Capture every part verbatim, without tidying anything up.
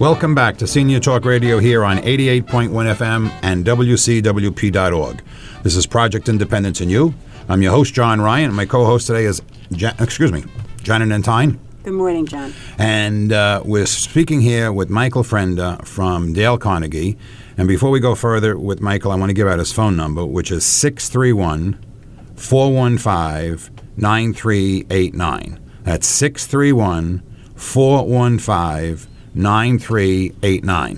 Welcome back to Senior Talk Radio here on eighty-eight point one F M and W C W P dot org. This is Project Independence and You. I'm your host, John Ryan, and my co-host today is, Jan- excuse me, Janet Entine. Good morning, John. And uh, we're speaking here with Michael Frenda from Dale Carnegie. And before we go further with Michael, I want to give out his phone number, which is six three one, four one five, nine three eight nine. That's six three one, four one five, nine three eight nine.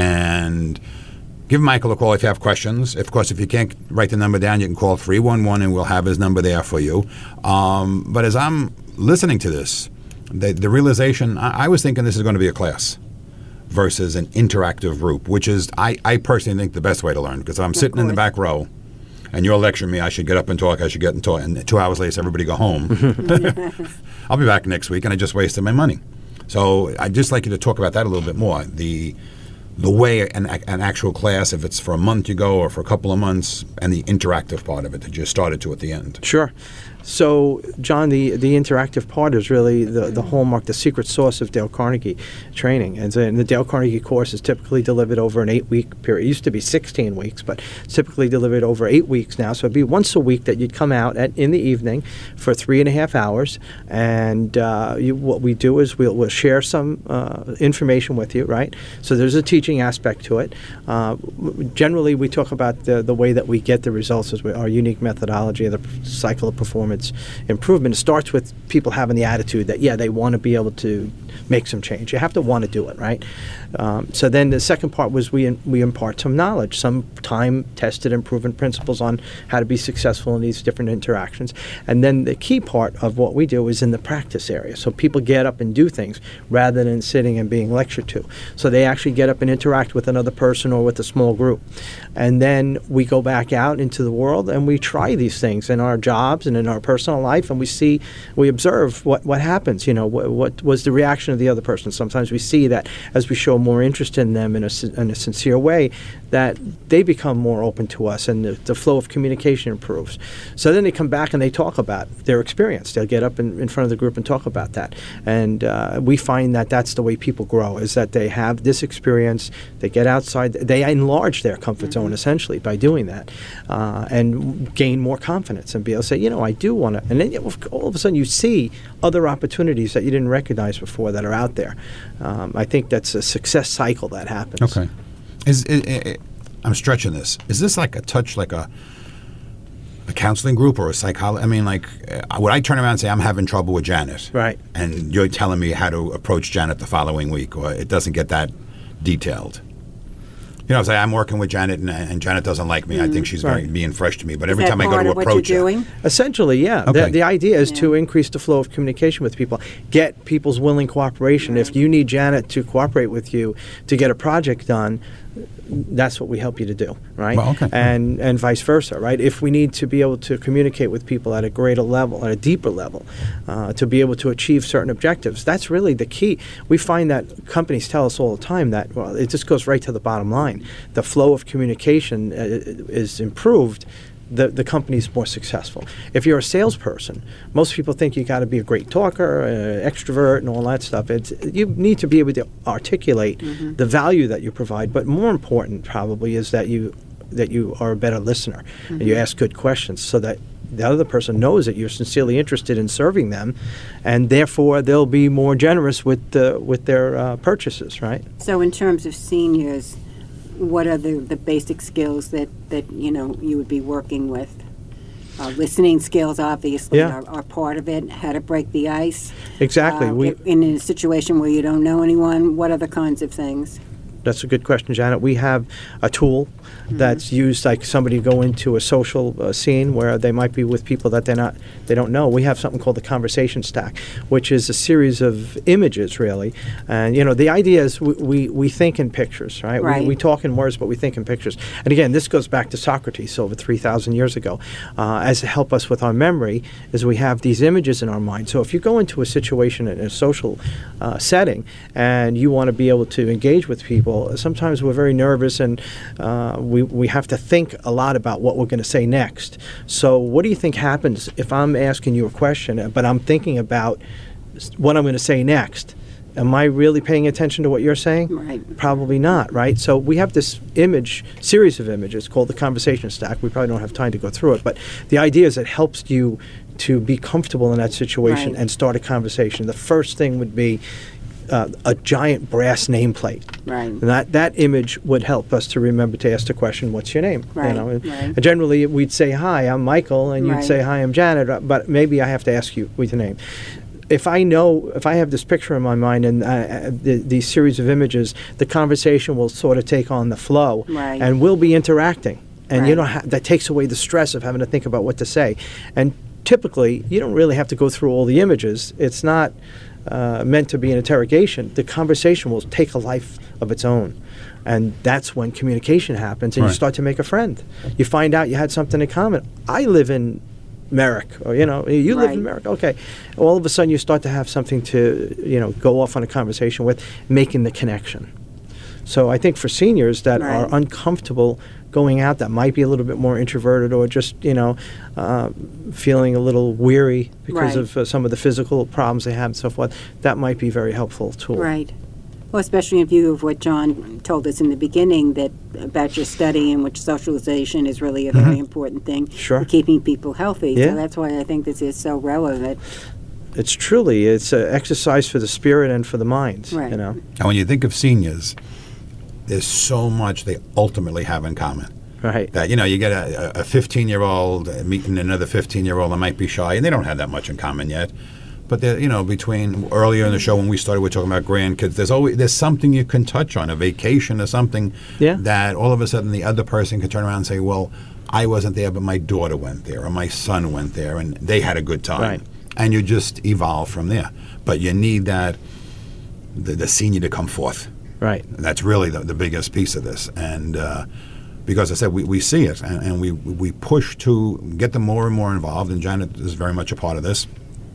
And give Michael a call if you have questions. Of course, if you can't write the number down, you can call three one one and we'll have his number there for you. Um, but as I'm listening to this, the, the realization, I, I was thinking this is going to be a class versus an interactive group, which is, I, I personally think, the best way to learn. Because if I'm sitting in the back row and you're lecturing me, I should get up and talk, I should get and talk, and two hours later, everybody go home. I'll be back next week, and I just wasted my money. So I'd just like you to talk about that a little bit more. The the way an, an actual class, if it's for a month you go or for a couple of months, and the interactive part of it that you started to at the end. Sure. So, John, the, the interactive part is really the, the hallmark, the secret sauce of Dale Carnegie training. And, so, and the Dale Carnegie course is typically delivered over an eight-week period. It used to be sixteen weeks, but it's typically delivered over eight weeks now. So it'd be once a week that you'd come out at, in the evening for three and a half hours. And uh, you, what we do is we'll, we'll share some uh, information with you, right? So there's a teaching aspect to it. Uh, generally, we talk about the, the way that we get the results as we, our unique methodology of the cycle of performance improvement. It starts with people having the attitude that, yeah, they want to be able to make some change. You have to want to do it, right? Um, so then the second part was we in, we impart some knowledge, some time-tested and proven principles on how to be successful in these different interactions. And then the key part of what we do is in the practice area. So people get up and do things rather than sitting and being lectured to. So they actually get up and interact with another person or with a small group. And then we go back out into the world and we try these things in our jobs and in our personal life, and we see, we observe what, what happens. You know, what, what was the reaction of the other person. Sometimes we see that as we show more interest in them in a, in a sincere way, that they become more open to us and the, the flow of communication improves. So then they come back and they talk about their experience. They'll get up in, in front of the group and talk about that. And uh, we find that that's the way people grow, is that they have this experience, they get outside, they enlarge their comfort zone essentially by doing that, uh, and gain more confidence and be able to say, you know, I do want to. And then all of a sudden you see other opportunities that you didn't recognize before that are out there. Um, I think that's a success cycle that happens. Okay. Is it, it, it, I'm stretching this. Is this like a touch, like a a counseling group or a psychologist? I mean, like, uh, would I turn around and say, I'm having trouble with Janet? Right. And you're telling me how to approach Janet the following week, or it doesn't get that detailed? You know, say I'm working with Janet, and, and Janet doesn't like me. Mm-hmm. I think she's very, right. being fresh to me. But every Is that time I go part to of what approach you're her, doing? Essentially, yeah. Okay. The, the idea is Yeah. to increase the flow of communication with people, get people's willing cooperation. Right. If you need Janet to cooperate with you to get a project done, that's what we help you to do, right? Well, okay. And and vice versa, right? If we need to be able to communicate with people at a greater level, at a deeper level, uh, to be able to achieve certain objectives, that's really the key. We find that companies tell us all the time that, well, it just goes right to the bottom line. The flow of communication uh, is improved. The, the company's more successful. If you're a salesperson, most people think you got to be a great talker, uh, extrovert, and all that stuff. It's, you need to be able to articulate mm-hmm. the value that you provide. But more important, probably, is that you that you are a better listener mm-hmm. and you ask good questions, so that the other person knows that you're sincerely interested in serving them, and therefore they'll be more generous with uh, with their uh, purchases. Right. So, in terms of seniors, what are the, the basic skills that, that, you know, you would be working with? Uh, listening skills, obviously, yeah. are, are part of it. How to break the ice. Exactly. Uh, we, in a situation where you don't know anyone, what other kinds of things? That's a good question, Janet. We have a tool mm-hmm. that's used, like somebody go into a social uh, scene where they might be with people that they're not, they don't know. We have something called the Conversation Stack, which is a series of images, really. And you know, the idea is we we, we think in pictures, right? right. We, we talk in words, but we think in pictures. And again, this goes back to Socrates over three thousand years ago. Uh, as to help us with our memory, is we have these images in our mind. So if you go into a situation in a social uh, setting and you want to be able to engage with people, sometimes we're very nervous and uh, we, we have to think a lot about what we're going to say next. So what do you think happens if I'm asking you a question, but I'm thinking about what I'm going to say next? am I really paying attention to what you're saying? Right. Probably not, right? So we have this image, series of images called the conversation stack. We probably don't have time to go through it, but the idea is it helps you to be comfortable in that situation Right. and start a conversation. The first thing would be uh, a giant brass nameplate. Right. And that, that image would help us to remember to ask the question, what's your name? Right, You know, and- right. and generally we'd say, hi, I'm Michael, and you'd Right. say, hi, I'm Janet, uh, but maybe I have to ask you with your name. If I know, if I have this picture in my mind and uh, the, these series of images, the conversation will sort of take on the flow, Right. and we'll be interacting. And you Right. don't ha- that takes away the stress of having to think about what to say. And typically, you don't really have to go through all the images. It's not uh, meant to be an interrogation. The conversation will take a life of its own. And that's when communication happens, and Right. you start to make a friend. You find out you had something in common. I live in Merrick, or you know, you live in Right. Merrick. Okay, all of a sudden you start to have something to, you know, go off on a conversation with, making the connection. So I think for seniors that are Right. uncomfortable going out, that might be a little bit more introverted, or just you know, uh, feeling a little weary because Right. of uh, some of the physical problems they have and so forth, that might be a very helpful tool. Right. Well, especially in view of what John told us in the beginning, that about your study, in which socialization is really a very important thing Mm-hmm. Sure. for keeping people healthy. Yeah. So that's why I think this is so relevant. It's truly it's an exercise for the spirit and for the mind. Right. You know. And when you think of seniors, there's so much they ultimately have in common. Right. That, you know, you get a fifteen-year-old meeting another fifteen-year-old that might be shy, and they don't have that much in common yet. But, they're, you know, between earlier in the show when we started, we were talking about grandkids, there's always there's something you can touch on, a vacation or something, Yeah. that all of a sudden the other person can turn around and say, well, I wasn't there, but my daughter went there, or my son went there, and they had a good time. Right. And you just evolve from there. But you need that, the, the senior to come forth. Right. And that's really the, the biggest piece of this. And uh, because I said we, we see it, and, and we we push to get them more and more involved, and Janet is very much a part of this.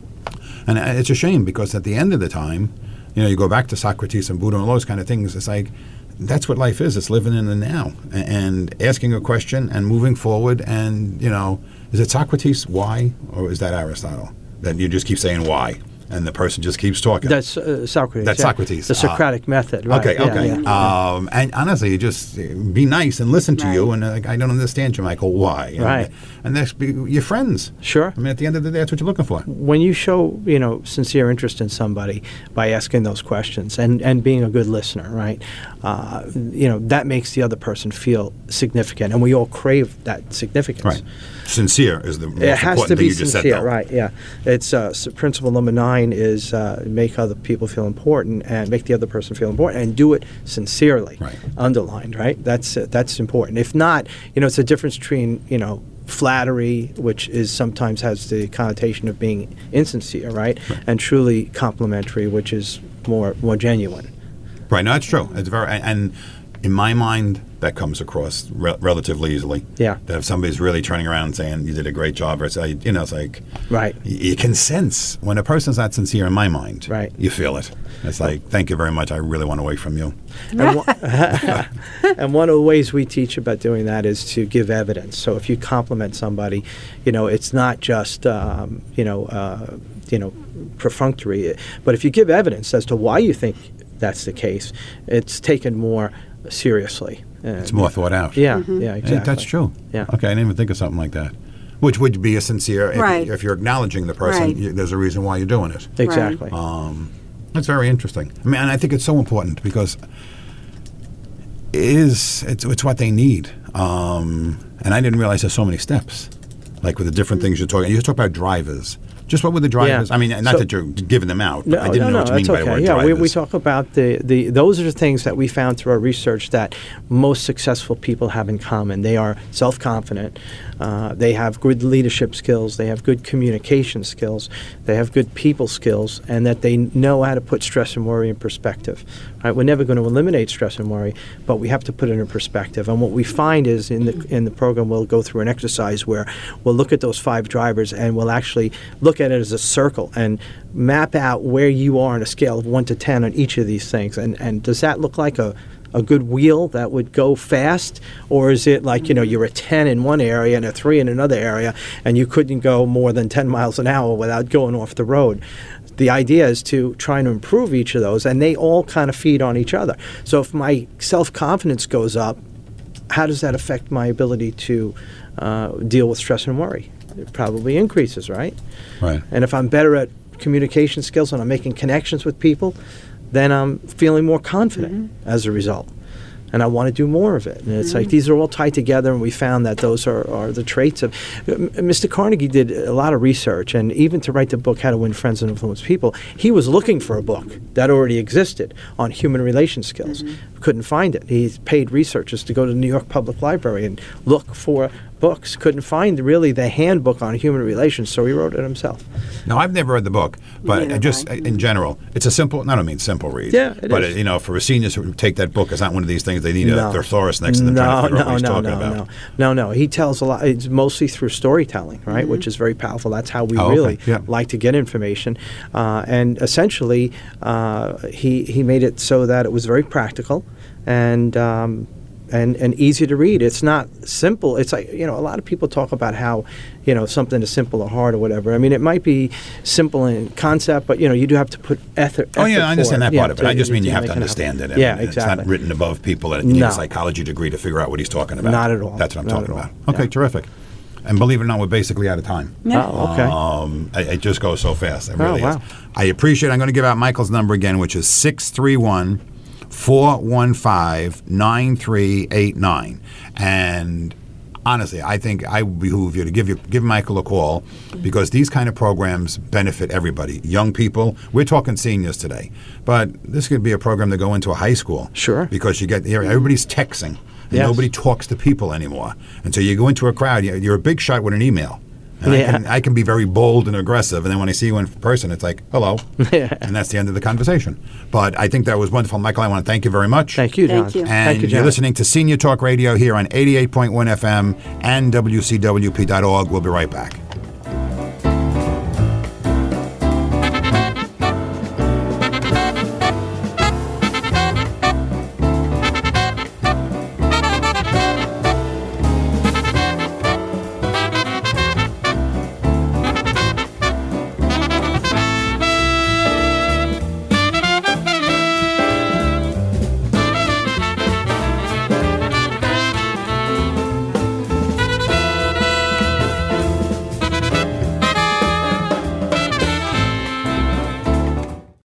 And it's a shame because at the end of the time, you know, you go back to Socrates and Buddha and all those kind of things, it's like, that's what life is. It's living in the now and, and asking a question and moving forward. And, you know, is it Socrates, why? Or is that Aristotle? That you just keep saying why, and the person just keeps talking. That's uh, Socrates. That's yeah. Socrates. The Socratic method. Right. Okay, yeah, okay. yeah. Um, and honestly, you just uh, be nice and listen to you. Right. And uh, like, I don't understand you, Michael. Why? And, Right. And that's be, your friends. Sure. I mean, at the end of the day, that's what you're looking for. When you show, you know, sincere interest in somebody by asking those questions and, and being a good listener, right? Uh, you know, that makes the other person feel significant, and we all crave that significance. Right. Sincere is the most It has important to thing be you just sincere, said, though. right? Yeah, it's uh, s- principle number nine is uh, make other people feel important and make the other person feel important, and do it sincerely. Right. Underlined, right? That's uh, that's important. If not, you know, it's a difference between you know flattery, which is sometimes has the connotation of being insincere, right? Right. And truly complimentary, which is more more genuine. Right. No, that's true. It's very, and in my mind, that comes across re- relatively easily. Yeah. That if somebody's really turning around and saying you did a great job, or say, you know, it's like, Right. y- you can sense when a person's not sincere. In my mind, Right. You feel it. It's like, thank you very much. I really want away from you. And, one, and one of the ways we teach about doing that is to give evidence. So if you compliment somebody, you know, it's not just um, you know uh, you know perfunctory, but if you give evidence as to why you think that's the case, it's taken more seriously. It's more thought out. Yeah, Mm-hmm. yeah, Hey, exactly. that's true. Yeah. Okay, I didn't even think of something like that. Which would be a sincere, if, Right. if you're acknowledging the person, Right. you, there's a reason why you're doing it. Exactly. Um, that's very interesting. I mean, and I think it's so important because it is, it's, it's what they need. Um, and I didn't realize there's so many steps, like with the different things you're talking. You talk about drivers. Just what were the drivers? Yeah. I mean, not So- that you're giving them out. No, But I didn't no, know no, what you mean that's by okay. the word yeah, drivers. we, we talk about the, the those are the things that we found through our research that most successful people have in common. They are self-confident. Uh, they have good leadership skills. They have good communication skills. They have good people skills, and that they know how to put stress and worry in perspective. Right? We're never going to eliminate stress and worry, but we have to put it in perspective. And what we find is in the in the program, we'll go through an exercise where we'll look at those five drivers, and we'll actually look at it as a circle and map out where you are on a scale of one to ten on each of these things. And and does that look like a a good wheel that would go fast, or is it like, you know, you're a ten in one area and a three in another area, and you couldn't go more than ten miles an hour without going off the road? The idea is to try and improve each of those, and they all kind of feed on each other. So if my self-confidence goes up, how does that affect my ability to uh, deal with stress and worry? It probably increases, right? Right. And if I'm better at communication skills and I'm making connections with people, then I'm feeling more confident mm-hmm. as a result. And I want to do more of it. And it's mm-hmm. like these are all tied together, and we found that those are, are the traits of... Mister Carnegie did a lot of research, and even to write the book, How to Win Friends and Influence People, he was looking for a book that already existed on human relation skills. Mm-hmm. Couldn't find it. He paid researchers to go to the New York Public Library and look for books. Couldn't find really the handbook on human relations, so he wrote it himself. Now, I've never read the book, but Neither just have I. in general, it's a simple, I don't mean simple read. Yeah, it but is. It, you know, for a senior to take that book, it's not one of these things they need No. a thesaurus next to them no, trying to figure no, out what he's no, talking no, about. No, no, no. He tells a lot. It's mostly through storytelling, right, Mm-hmm. which is very powerful. That's how we Oh, okay. really Yeah. like to get information. Uh, and essentially, uh, he he made it so that it was very practical and. Um, And, and easy to read. It's not simple. It's like, you know, a lot of people talk about how, you know, something is simple or hard or whatever. I mean, it might be simple in concept, but, you know, you do have to put effort. Oh, yeah, effort I understand for that it. part Yeah, of it. to- I just mean you have make to it happen. understand it. I Yeah, mean, exactly. It's not written above people and you need No. a psychology degree to figure out what he's talking about. Not at all. That's what I'm Not talking at all. about. Okay, Yeah. terrific. And believe it or not, we're basically out of time. Yeah. Oh, okay. Um, it, it just goes so fast. It Oh, really is. wow. I appreciate it. I'm going to give out Michael's number again, which is six three one, four one five, nine three eight nine. And honestly, I think I would behoove you to give you give Michael a call because these kind of programs benefit everybody. Young people, we're talking seniors today, but this could be a program to go into a high school. Sure. Because you get everybody's texting and Yes. nobody talks to people anymore. And so you go into a crowd, you- you're a big shot with an email. And Yeah. I, can, I can be very bold and aggressive, and then when I see you in person, it's like, hello. Yeah. And that's the end of the conversation. But I think that was wonderful. Michael, I want to thank you very much. Thank you, John. Thank you. And Thank you, you're John. listening to Senior Talk Radio here on eighty-eight point one F M and W C W P dot org. We'll be right back.